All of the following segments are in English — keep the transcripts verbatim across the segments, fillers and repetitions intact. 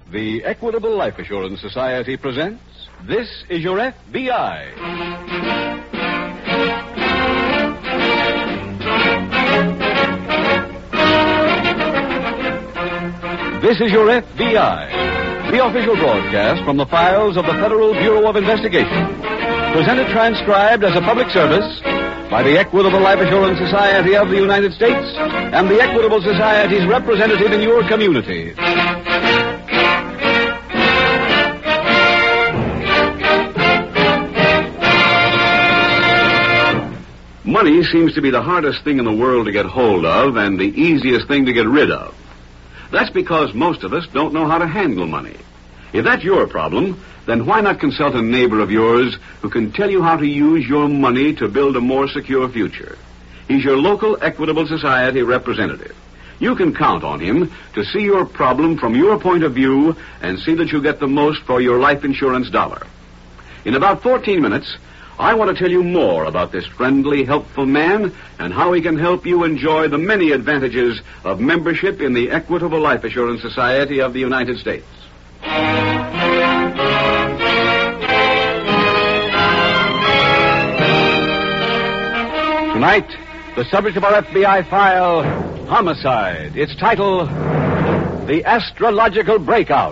The Equitable Life Assurance Society presents This Is Your F B I. This is Your F B I, the official broadcast from the files of the Federal Bureau of Investigation. Presented transcribed as a public service by the Equitable Life Assurance Society of the United States and the Equitable Society's representative in your community. Money seems to be the hardest thing in the world to get hold of and the easiest thing to get rid of. That's because most of us don't know how to handle money. If that's your problem, then why not consult a neighbor of yours who can tell you how to use your money to build a more secure future? He's your local Equitable Society representative. You can count on him to see your problem from your point of view and see that you get the most for your life insurance dollar. In about fourteen minutes, I want to tell you more about this friendly, helpful man and how he can help you enjoy the many advantages of membership in the Equitable Life Assurance Society of the United States. Tonight, the subject of our F B I file, homicide. Its title, The Astrological Breakout.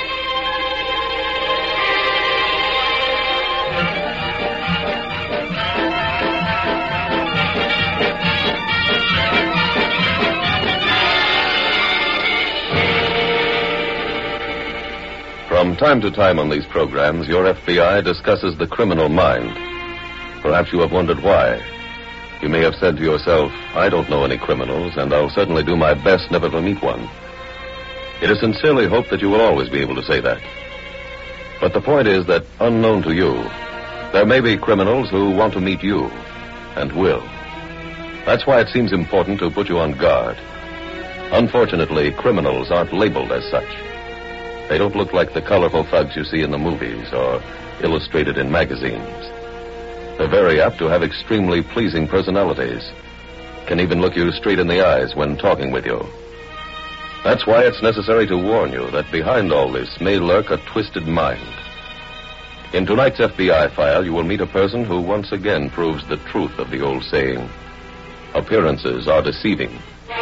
From time to time on these programs, your F B I discusses the criminal mind. Perhaps you have wondered why. You may have said to yourself, I don't know any criminals, and I'll certainly do my best never to meet one. It is sincerely hoped that you will always be able to say that. But the point is that, unknown to you, there may be criminals who want to meet you, and will. That's why it seems important to put you on guard. Unfortunately, criminals aren't labeled as such. They don't look like the colorful thugs you see in the movies or illustrated in magazines. They're very apt to have extremely pleasing personalities, can even look you straight in the eyes when talking with you. That's why it's necessary to warn you that behind all this may lurk a twisted mind. In tonight's F B I file, you will meet a person who once again proves the truth of the old saying, appearances are deceiving.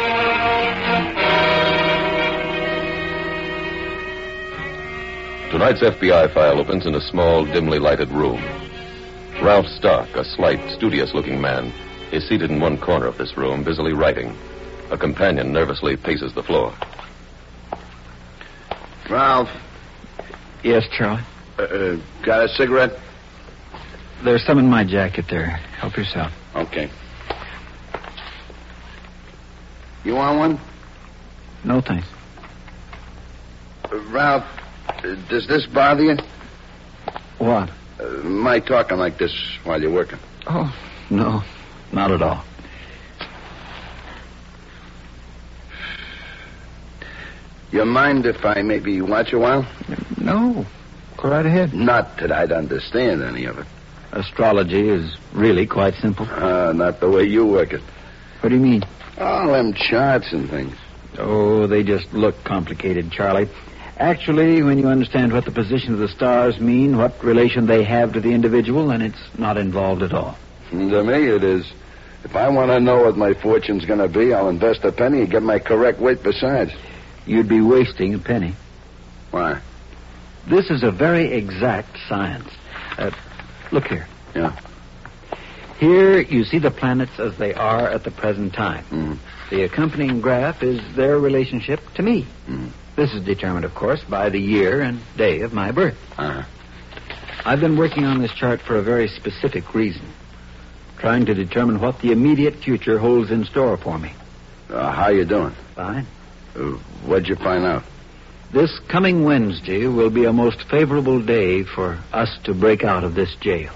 Tonight's F B I file opens in a small, dimly lighted room. Ralph Stark, a slight, studious-looking man, is seated in one corner of this room, busily writing. A companion nervously paces the floor. Ralph. Yes, Charlie? Uh, uh, got a cigarette? There's some in my jacket there. Help yourself. Okay. You want one? No, thanks. Uh, Ralph, uh, does this bother you? What? Uh, my talking like this while you're working. Oh, no, not at all. You mind if I maybe watch a while? No, go right ahead. Not that I'd understand any of it. Astrology is really quite simple. Uh, not the way you work it. What do you mean? All them charts and things. Oh, they just look complicated, Charlie. Actually, when you understand what the position of the stars mean, what relation they have to the individual, then it's not involved at all. To me, it is. If I want to know what my fortune's going to be, I'll invest a penny and get my correct weight besides. You'd be wasting a penny. Why? This is a very exact science. Uh, look here. Yeah. Here you see the planets as they are at the present time. Mm. The accompanying graph is their relationship to me. Mm. This is determined, of course, by the year and day of my birth. Uh-huh. I've been working on this chart for a very specific reason. Trying to determine what the immediate future holds in store for me. Uh, how you doing? Fine. Uh, what'd you find out? This coming Wednesday will be a most favorable day for us to break out of this jail.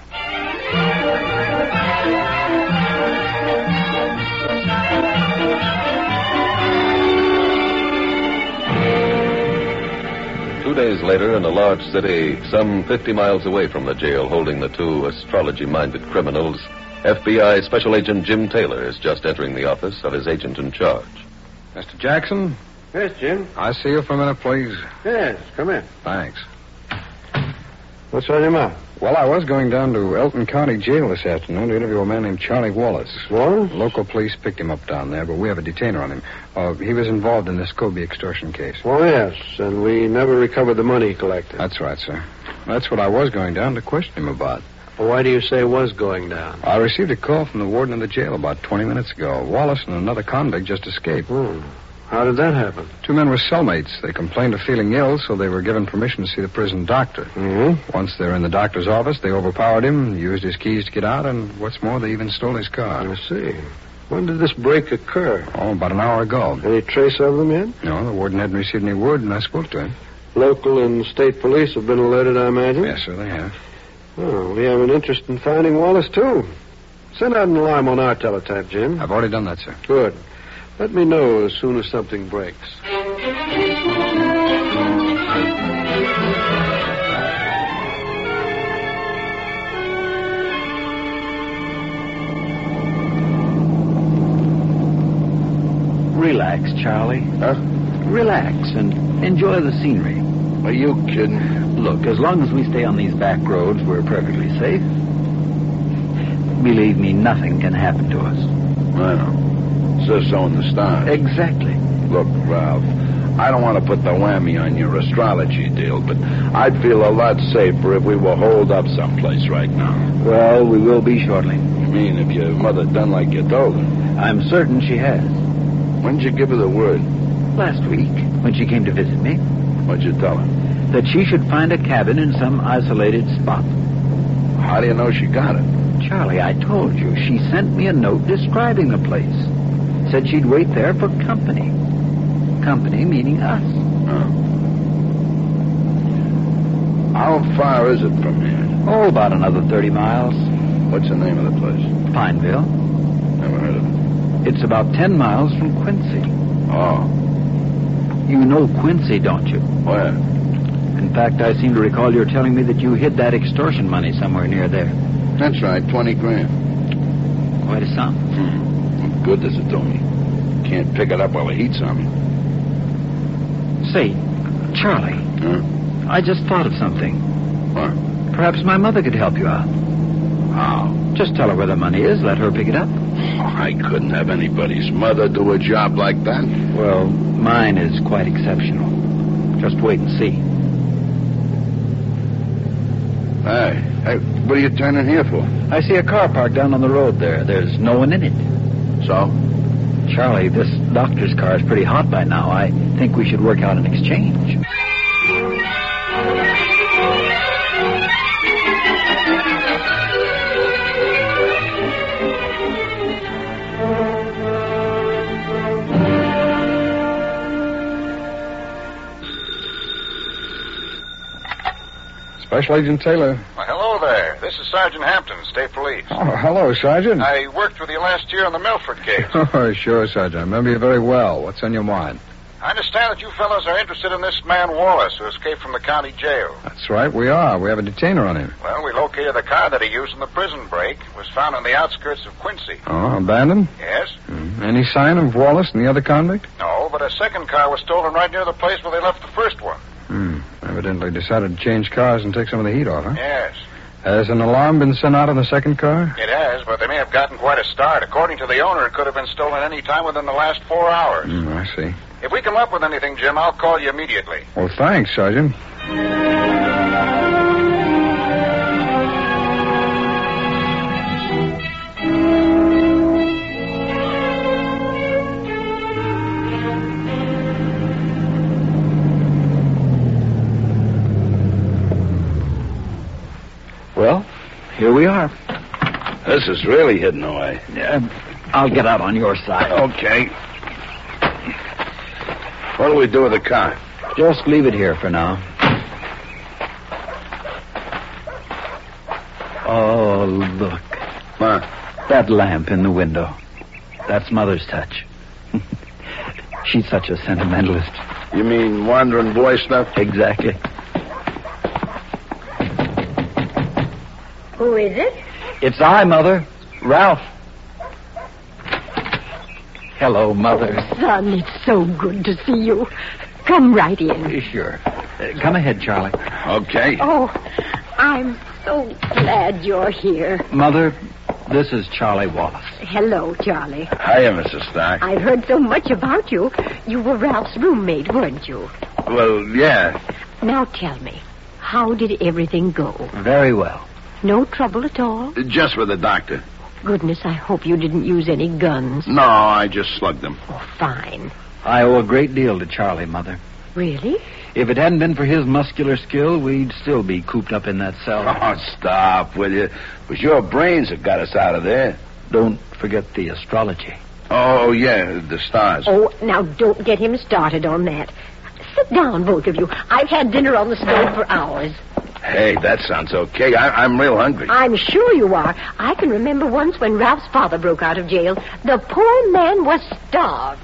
Two days later, in a large city some fifty miles away from the jail holding the two astrology-minded criminals, F B I Special Agent Jim Taylor is just entering the office of his agent in charge. Mister Jackson, Yes, Jim. I see you for a minute, please. Yes, come in. Thanks. What's on your mind? Well, I was going down to Elton County Jail this afternoon to interview a man named Charlie Wallace. Wallace? Local police picked him up down there, but we have a detainer on him. Uh, he was involved in this Kobe extortion case. Oh, yes, and we never recovered the money he collected. That's right, sir. That's what I was going down to question him about. Well, why do you say was going down? I received a call from the warden of the jail about twenty minutes ago. Wallace and another convict just escaped. Hmm. How did that happen? Two men were cellmates. They complained of feeling ill, so they were given permission to see the prison doctor. Mm-hmm. Once they were in the doctor's office, they overpowered him, used his keys to get out, and what's more, they even stole his car. I see. When did this break occur? Oh, about an hour ago. Any trace of them yet? No, the warden hadn't received any word, and I spoke to him. Local and state police have been alerted, I imagine? Yes, sir, they have. Oh, we have an interest in finding Wallace, too. Send out an alarm on our teletype, Jim. I've already done that, sir. Good. Let me know as soon as something breaks. Relax, Charlie. Huh? Relax and enjoy the scenery. Are you kidding? Look, as long as we stay on these back roads, we're perfectly safe. Believe me, nothing can happen to us. I know. Says so in the stars. Exactly. Look, Ralph, I don't want to put the whammy on your astrology deal, but I'd feel a lot safer if we were holed up someplace right now. Well, we will be shortly. You mean if your mother done like you told her? I'm certain she has. When'd you give her the word? Last week, when she came to visit me, What'd you tell her? that she should find a cabin in some isolated spot. How do you know she got it? Charlie, I told you, she sent me a note describing the place. Said she'd wait there for company. Company meaning us. Oh. How far is it from here? Oh, about another thirty miles. What's the name of the place? Pineville. Never heard of it. It's about ten miles from Quincy. Oh. You know Quincy, don't you? Where? In fact, I seem to recall you telling me that you hid that extortion money somewhere near there. That's right, twenty grand. Quite a sum. Hmm. What good does it do me? Can't pick it up while the heat's on me. Say, Charlie, Huh? I just thought of something. What? Perhaps my mother could help you out. How? Just tell her where the money is, let her pick it up. Oh, I couldn't have anybody's mother do a job like that. Well, mine is quite exceptional. Just wait and see. Hey, hey, what are you turning here for? I see a car parked down on the road there. There's no one in it. So? Charlie, this doctor's car is pretty hot by now. I think we should work out an exchange. Special Agent Taylor. Well, hello there. This is Sergeant Hampton, State Police. Oh, hello, Sergeant. I worked with you last year on the Milford case. Oh, sure, Sergeant. I remember you very well. What's on your mind? I understand that you fellows are interested in this man Wallace who escaped from the county jail. That's right, we are. We have a detainer on him. Well, we located the car that he used in the prison break. It was found on the outskirts of Quincy. Oh, abandoned? Yes? Mm. Any sign of Wallace and the other convict? No, but a second car was stolen right near the place where they left the first one. Hmm. Evidently decided to change cars and take some of the heat off, huh? Yes. Has an alarm been sent out on the second car? It has, but they may have gotten quite a start. According to the owner, it could have been stolen any time within the last four hours. Hmm, I see. If we come up with anything, Jim, I'll call you immediately. Well, thanks, Sergeant. Well, here we are. This is really hidden away. Uh, I'll get out on your side. Okay. What do we do with the car? Just leave it here for now. Oh, look. What? That lamp in the window. That's Mother's touch. She's such a sentimentalist. You mean wandering boy stuff? Exactly. Who is it? It's I, Mother. Ralph. Hello, Mother. Oh, son, it's so good to see you. Come right in. Sure. Uh, come ahead, Charlie. Okay. Oh, I'm so glad you're here. Mother, this is Charlie Wallace. Hello, Charlie. Hiya, Missus Stark. I've heard so much about you. You were Ralph's roommate, weren't you? Well, yeah. Now tell me, how did everything go? Very well. No trouble at all? Just with the doctor. Goodness, I hope you didn't use any guns. No, I just slugged him. Oh, fine. I owe a great deal to Charlie, Mother. Really? If it hadn't been for his muscular skill, we'd still be cooped up in that cell. Oh, stop, will you? It was your brains that got us out of there. Don't forget the astrology. Oh, yeah, the stars. Oh, now don't get him started on that. Sit down, both of you. I've had dinner on the stove for hours. Hey, that sounds okay. I, I'm real hungry. I'm sure you are. I can remember once when Ralph's father broke out of jail. The poor man was starved.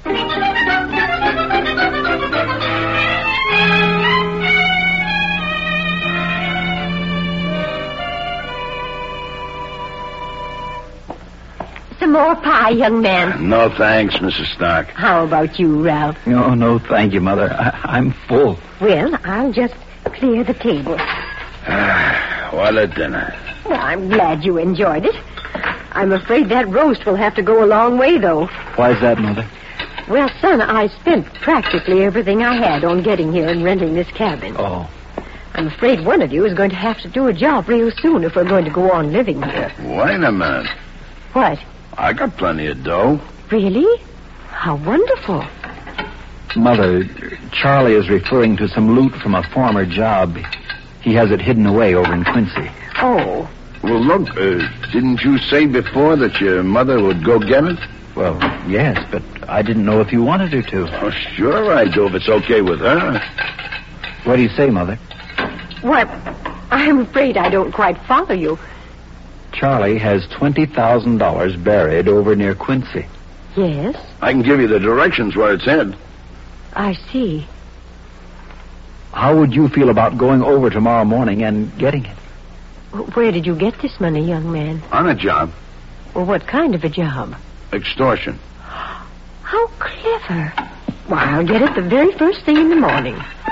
Some more pie, young man. No thanks, Missus Stark. How about you, Ralph? No, no, thank you, Mother. I, I'm full. Well, I'll just clear the table. Ah, what a dinner. Well, I'm glad you enjoyed it. I'm afraid that roast will have to go a long way, though. Why's that, Mother? Well, son, I spent practically everything I had on getting here and renting this cabin. Oh. I'm afraid one of you is going to have to do a job real soon if we're going to go on living here. Wait a minute. What? I got plenty of dough. Really? How wonderful. Mother, Charlie is referring to some loot from a former job. He has it hidden away over in Quincy. Oh. Well, look, uh, didn't you say before that your mother would go get it? Well, yes, but I didn't know if you wanted her to. Oh, sure I do, if it's okay with her. What do you say, Mother? What? I'm afraid I don't quite follow you. Charlie has twenty thousand dollars buried over near Quincy. Yes? I can give you the directions where it's hid. I see. How would you feel about going over tomorrow morning and getting it? Where did you get this money, young man? On a job. Well, what kind of a job? Extortion. How clever. Well, I'll get it the very first thing in the morning.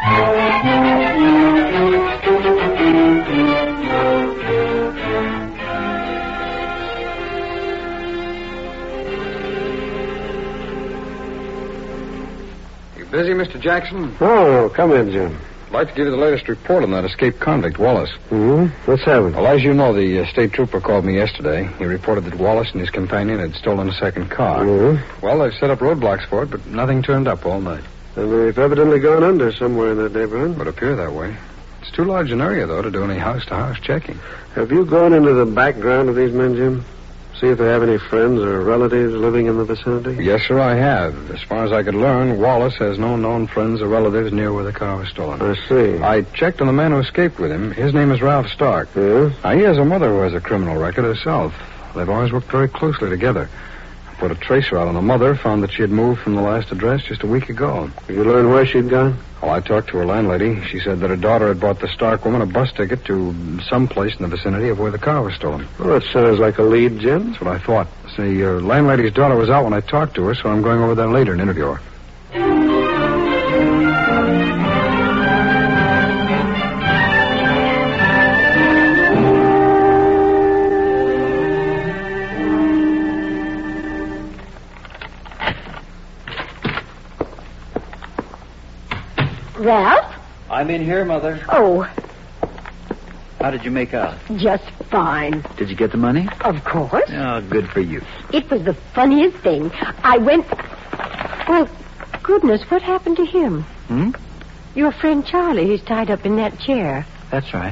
You busy, Mister Jackson? Oh, come in, Jim. I'd like to give you the latest report on that escaped convict, Wallace. Hmm? What's happened? Well, as you know, the uh, state trooper called me yesterday. He reported that Wallace and his companion had stolen a second car. Mm-hmm. Well, they've set up roadblocks for it, but nothing turned up all night. And they've evidently gone under somewhere in that neighborhood. Would appear that way. It's too large an area, though, to do any house-to-house checking. Have you gone into the background of these men, Jim? See if they have any friends or relatives living in the vicinity? Yes, sir, I have. As far as I could learn, Wallace has no known friends or relatives near where the car was stolen. I see. I checked on the man who escaped with him. His name is Ralph Stark. Yeah? Now, he has a mother who has a criminal record herself. They've always worked very closely together. Put a tracer out on the mother, found that she had moved from the last address just a week ago. Did you learn where she'd gone? Well, I talked to her landlady. She said that her daughter had bought the Stark woman a bus ticket to some place in the vicinity of where the car was stolen. Well, that sounds like a lead, Jim. That's what I thought. See, your landlady's daughter was out when I talked to her, so I'm going over there later and interview her. Ralph? I'm in here, Mother. Oh, How did you make out? just fine. Did you get the money? Of course. Oh, good for you. It was the funniest thing. I went... Well, goodness, what happened to him? Hmm? Your friend Charlie, he's tied up in that chair. That's right.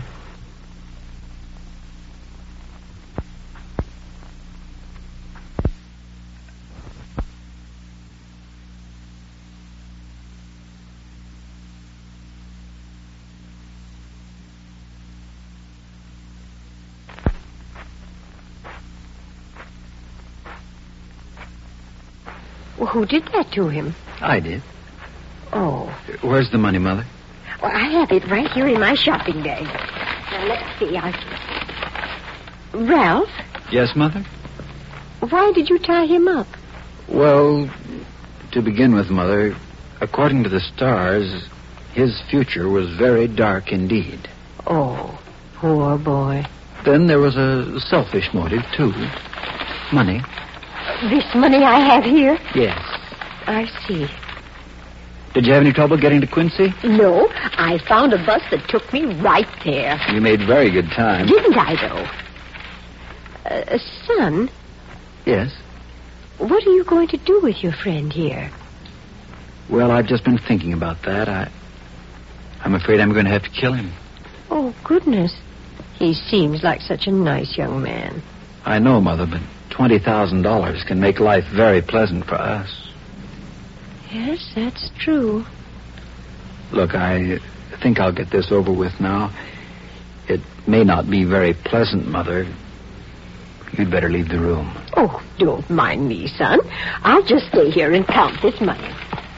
Well, who did that to him? I did. Oh. Where's the money, Mother? Well, I have it right here in my shopping bag. Now, let's see. I... Ralph, Yes, Mother? why did you tie him up? Well, to begin with, Mother, according to the stars, his future was very dark indeed. Oh, poor boy. Then there was a selfish motive, too. Money. This money I have here? Yes. I see. Did you have any trouble getting to Quincy? No, I found a bus that took me right there. You made very good time. Didn't I, though? Uh, son? Yes? What are you going to do with your friend here? Well, I've just been thinking about that. I, I'm afraid I'm going to have to kill him. Oh, goodness. He seems like such a nice young man. I know, Mother, but twenty thousand dollars can make life very pleasant for us. Yes, that's true. Look, I think I'll get this over with now. It may not be very pleasant, Mother. You'd better leave the room. Oh, don't mind me, son. I'll just stay here and count this money.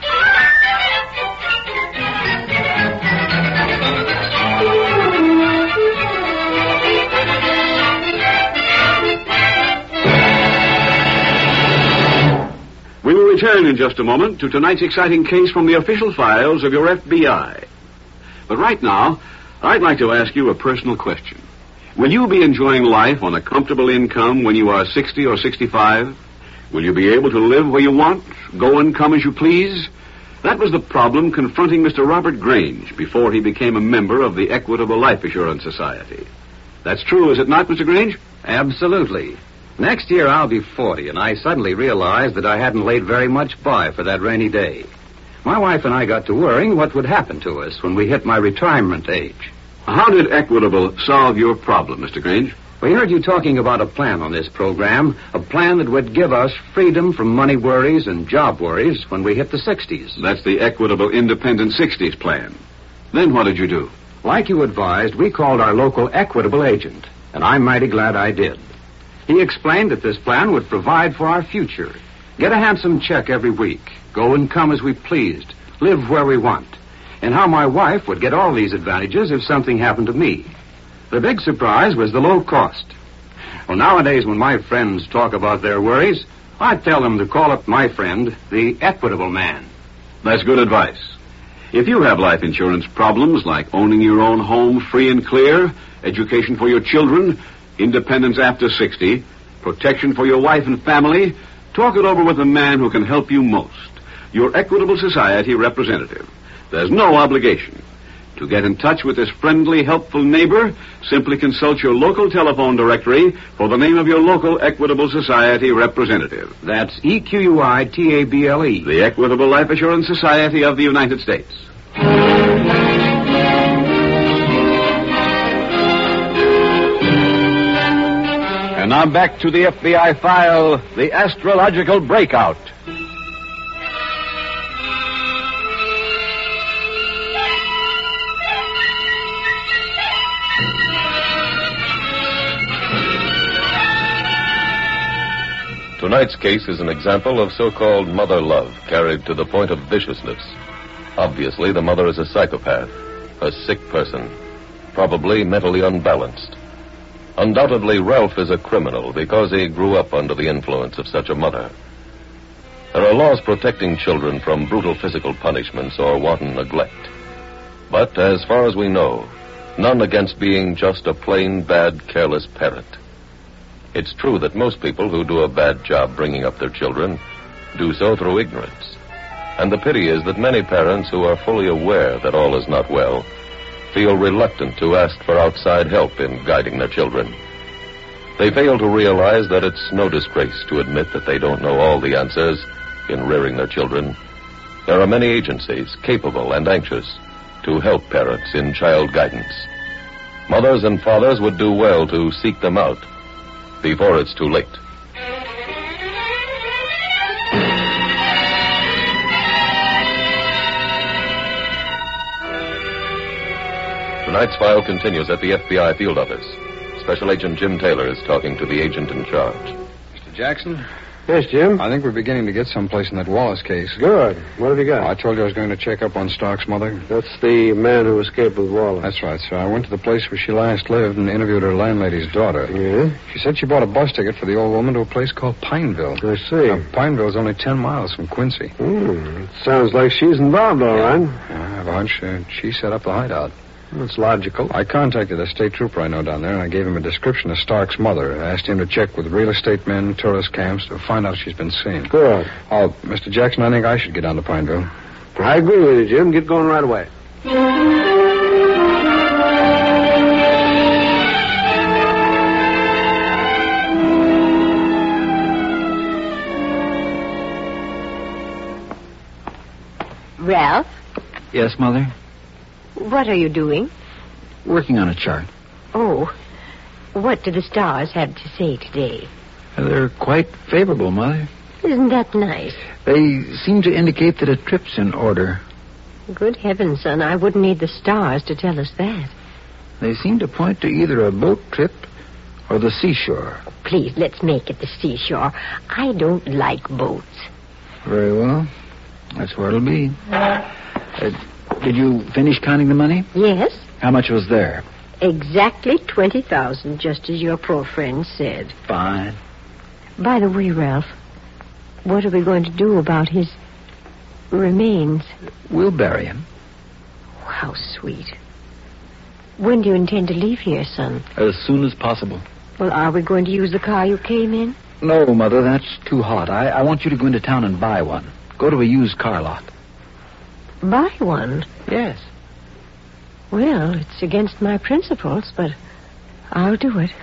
We will return in just a moment to tonight's exciting case from the official files of your F B I. But right now, I'd like to ask you a personal question. Will you be enjoying life on a comfortable income when you are sixty or sixty-five? Will you be able to live where you want, go and come as you please? That was the problem confronting Mister Robert Grange before he became a member of the Equitable Life Assurance Society. That's true, is it not, Mister Grange? Absolutely. Next year I'll be forty, and I suddenly realized that I hadn't laid very much by for that rainy day. My wife and I got to worrying what would happen to us when we hit my retirement age. How did Equitable solve your problem, Mister Grange? We heard you talking about a plan on this program, a plan that would give us freedom from money worries and job worries when we hit the sixties. That's the Equitable Independent sixties plan. Then what did you do? Like you advised, we called our local Equitable agent, and I'm mighty glad I did. He explained that this plan would provide for our future. Get a handsome check every week, go and come as we pleased, live where we want, and how my wife would get all these advantages if something happened to me. The big surprise was the low cost. Well, nowadays when my friends talk about their worries, I tell them to call up my friend, the Equitable man. That's good advice. If you have life insurance problems like owning your own home free and clear, education for your children, independence after sixty, protection for your wife and family, talk it over with the man who can help you most, your Equitable Society representative. There's no obligation. To get in touch with this friendly, helpful neighbor, simply consult your local telephone directory for the name of your local Equitable Society representative. That's E Q U I T A B L E. The Equitable Life Assurance Society of the United States. And now back to the F B I file, The Astrological Breakout. Tonight's case is an example of so-called mother love carried to the point of viciousness. Obviously, the mother is a psychopath, a sick person, probably mentally unbalanced. Undoubtedly, Ralph is a criminal because he grew up under the influence of such a mother. There are laws protecting children from brutal physical punishments or wanton neglect. But, as far as we know, none against being just a plain, bad, careless parent. It's true that most people who do a bad job bringing up their children do so through ignorance. And the pity is that many parents who are fully aware that all is not well feel reluctant to ask for outside help in guiding their children. They fail to realize that it's no disgrace to admit that they don't know all the answers in rearing their children. There are many agencies capable and anxious to help parents in child guidance. Mothers and fathers would do well to seek them out before it's too late. Tonight's file continues at the F B I field office. Special Agent Jim Taylor is talking to the agent in charge. Mister Jackson, Yes, Jim? I think we're beginning to get someplace in that Wallace case. Good. What have you got? I told you I was going to check up on Stark's mother. That's the man who escaped with Wallace. That's right, sir. I went to the place where she last lived and interviewed her landlady's daughter. Yeah? She said she bought a bus ticket for the old woman to a place called Pineville. I see. Now, Pineville's only ten miles from Quincy. Hmm. It sounds like she's involved, all right. Yeah, I have a hunch uh, she set up the hideout. That's logical. I contacted a state trooper I know down there, and I gave him a description of Stark's mother. I asked him to check with real estate men, tourist camps, to find out if she's been seen. Good. Oh, Mister Jackson, I think I should get down to Pineville. I agree with you, Jim. Get going right away. Ralph, Yes, Mother? what are you doing? Working on a chart. Oh, what do the stars have to say today? They're quite favorable, Mother. Isn't that nice? They seem to indicate that a trip's in order. Good heavens, son, I wouldn't need the stars to tell us that. They seem to point to either a boat trip or the seashore. Please, let's make it the seashore. I don't like boats. Very well. That's where it'll be. Uh, did you finish counting the money? Yes, How much was there? exactly twenty thousand, just as your poor friend said. Fine. By the way, Ralph, what are we going to do about his remains? We'll bury him. How sweet. When do you intend to leave here, son? As soon as possible. Well, are we going to use the car you came in? No, Mother, that's too hot. I, I want you to go into town and buy one. Go to a used car lot. Buy one? Yes. Well, it's against my principles, but I'll do it.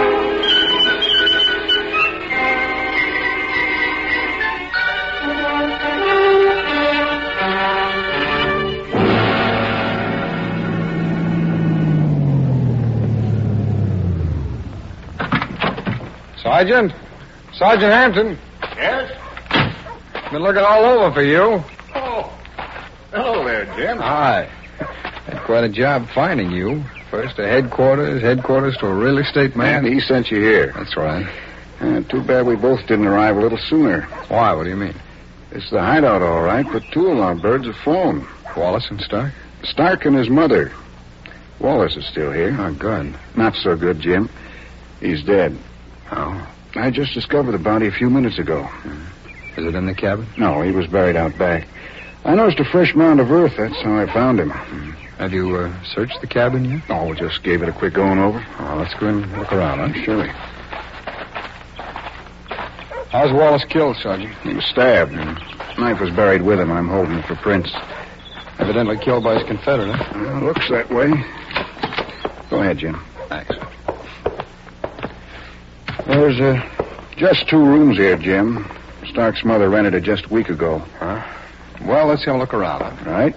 Sergeant? Sergeant Hampton? Yes? Been looking all over for you. Oh. Hello there, Jim. Hi. Had quite a job finding you. First to headquarters, headquarters to a real estate man. And he sent you here. That's right. Uh, too bad we both didn't arrive a little sooner. Why? What do you mean? It's the hideout, all right, but two of our birds have flown. Wallace and Stark? Stark and his mother. Wallace is still here. Oh, good. Not so good, Jim. He's dead. Oh. I just discovered the body a few minutes ago. Is it in the cabin? No, he was buried out back. I noticed a fresh mound of earth. That's how I found him. Have you uh, searched the cabin yet? Oh, just gave it a quick going over. Oh, let's go and look around, huh? Surely. How's Wallace killed, Sergeant? He was stabbed. Knife was buried with him. I'm holding it for prints. Evidently killed by his Confederate, huh? Uh, looks that way. Go ahead, Jim. Thanks. There's uh, just two rooms here, Jim. Stark's mother rented it just a week ago. Huh? Well, let's have a look around, huh? Right?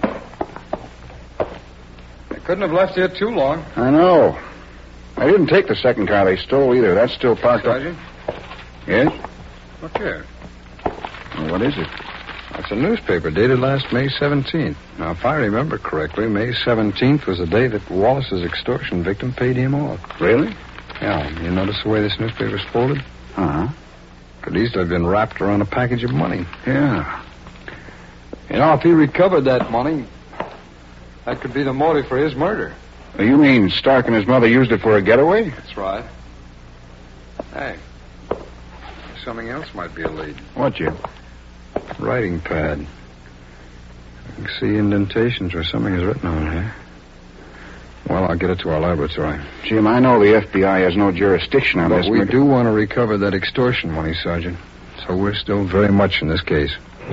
They couldn't have left here too long. I know. I didn't take the second car they stole either. That's still parked up. Sergeant? Yes? Look here. Well, what is it? That's a newspaper dated last May seventeenth. Now, if I remember correctly, May seventeenth was the day that Wallace's extortion victim paid him off. Really? Yeah, you notice the way this newspaper's folded? Uh-huh. Could easily have been wrapped around a package of money. Yeah. You know, if he recovered that money, that could be the motive for his murder. You mean Stark and his mother used it for a getaway? That's right. Hey, something else might be a lead. What, Jim? Writing pad. I can see indentations where something is written on here. Well, I'll get it to our laboratory. Jim, I know the F B I has no jurisdiction on But this. we murder. do want to recover that extortion money, Sergeant. So we're still very much in this case.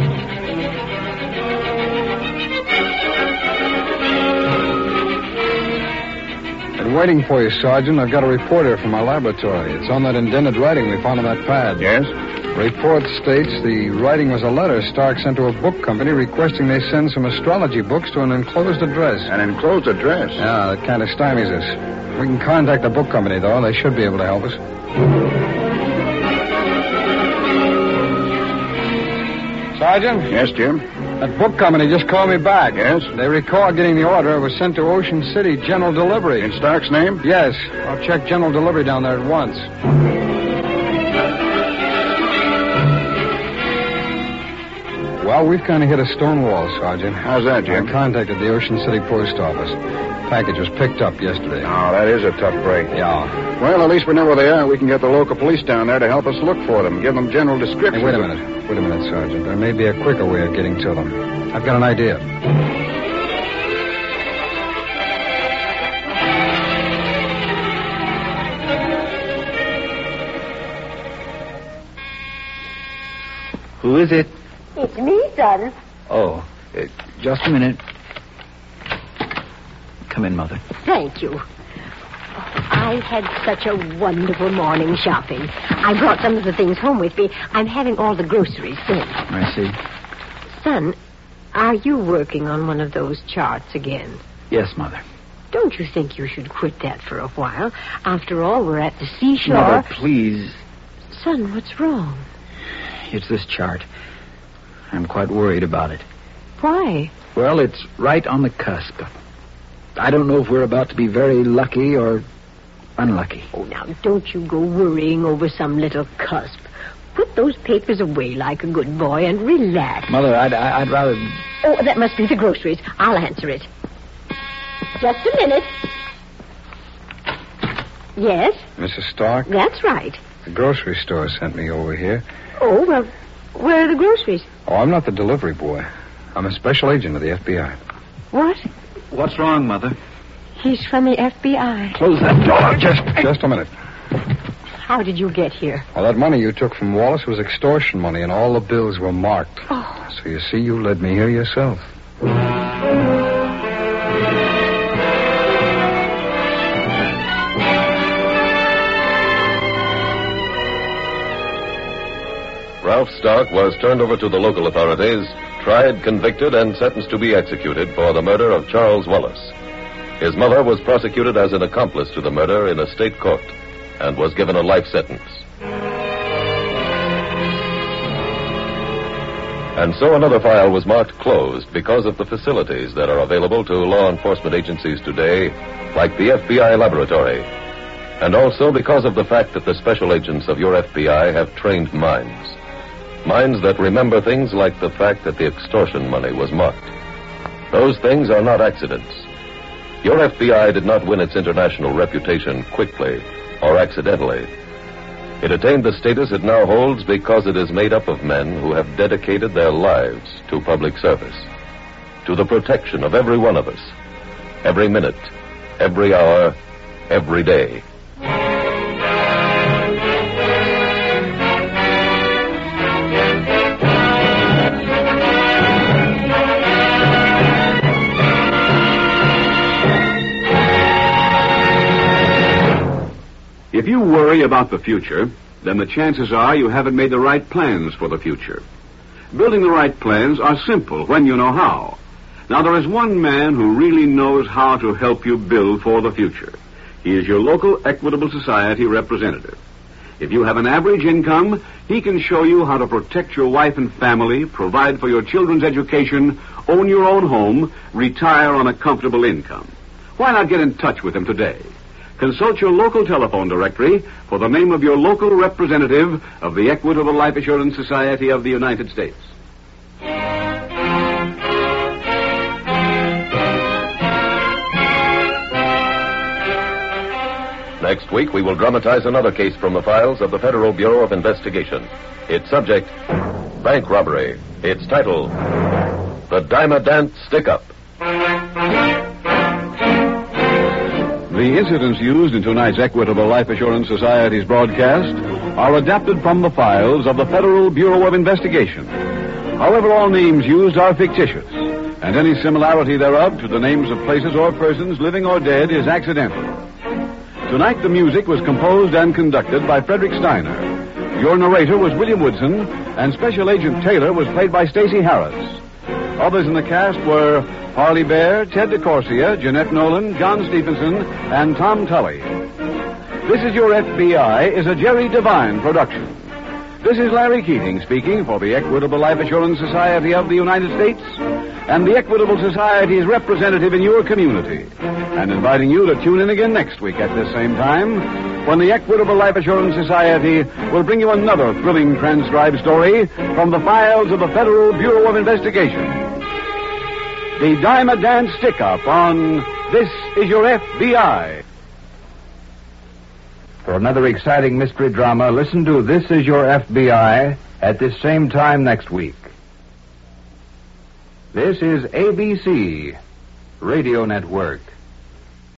Been waiting for you, Sergeant. I've got a report here from our laboratory. It's on that indented writing we found on that pad. Yes? Report states the writing was a letter Stark sent to a book company requesting they send some astrology books to an enclosed address. An enclosed address? Yeah, that kind of stymies us. We can contact the book company, though. They should be able to help us. Sergeant? Yes, Jim? That book company just called me back. Yes? They recall getting the order. It was sent to Ocean City General Delivery. In Stark's name? Yes. I'll check General Delivery down there at once. Well, we've kind of hit a stone wall, Sergeant. How's that, Jim? I contacted the Ocean City Post Office. Package was picked up yesterday. Oh, that is a tough break. Yeah. Well, at least we know where they are. We can get the local police down there to help us look for them, give them general descriptions. Hey, wait a minute. Wait a minute, Sergeant. There may be a quicker way of getting to them. I've got an idea. Who is it? It's me, son. Oh, uh, just a minute. Come in, Mother. Thank you. I had such a wonderful morning shopping. I brought some of the things home with me. I'm having all the groceries sent. I see. Son, are you working on one of those charts again? Yes, Mother. Don't you think you should quit that for a while? After all, we're at the seashore. Mother, please. Son, what's wrong? It's this chart. I'm quite worried about it. Why? Well, it's right on the cusp. I don't know if we're about to be very lucky or unlucky. Oh, now, don't you go worrying over some little cusp. Put those papers away like a good boy and relax. Mother, I'd, I'd rather... Oh, that must be the groceries. I'll answer it. Just a minute. Yes? Missus Stark? That's right. The grocery store sent me over here. Oh, well, where are the groceries? Oh, I'm not the delivery boy. I'm a special agent of the F B I. What? What's wrong, Mother? He's from the F B I. Close that door. Just, just a minute. How did you get here? Well, that money you took from Wallace was extortion money, and all the bills were marked. Oh. So you see, you led me here yourself. Ralph Stark was turned over to the local authorities, tried, convicted, and sentenced to be executed for the murder of Charles Wallace. His mother was prosecuted as an accomplice to the murder in a state court and was given a life sentence. And so another file was marked closed because of the facilities that are available to law enforcement agencies today, like the F B I laboratory, and also because of the fact that the special agents of your F B I have trained minds. Minds that remember things like the fact that the extortion money was marked. Those things are not accidents. Your F B I did not win its international reputation quickly or accidentally. It attained the status it now holds because it is made up of men who have dedicated their lives to public service, to the protection of every one of us, every minute, every hour, every day. If you worry about the future, then the chances are you haven't made the right plans for the future. Building the right plans are simple when you know how. Now, there is one man who really knows how to help you build for the future. He is your local Equitable Society representative. If you have an average income, he can show you how to protect your wife and family, provide for your children's education, own your own home, retire on a comfortable income. Why not get in touch with him today? Consult your local telephone directory for the name of your local representative of the Equitable Life Assurance Society of the United States. Next week, we will dramatize another case from the files of the Federal Bureau of Investigation. Its subject, bank robbery. Its title, The Dimodant Stick-Up. The incidents used in tonight's Equitable Life Assurance Society's broadcast are adapted from the files of the Federal Bureau of Investigation. However, all names used are fictitious, and any similarity thereof to the names of places or persons, living or dead, is accidental. Tonight, the music was composed and conducted by Frederick Steiner. Your narrator was William Woodson, and Special Agent Taylor was played by Stacey Harris. Others in the cast were Harley Bear, Ted DeCorsia, Jeanette Nolan, John Stephenson, and Tom Tully. This Is Your F B I is a Jerry Devine production. This is Larry Keating speaking for the Equitable Life Assurance Society of the United States and the Equitable Society's representative in your community, and inviting you to tune in again next week at this same time when the Equitable Life Assurance Society will bring you another thrilling transcribed story from the files of the Federal Bureau of Investigation. The Dime a Dance Stick-Up on This Is Your F B I. For another exciting mystery drama, listen to This Is Your F B I at this same time next week. This is A B C Radio Network.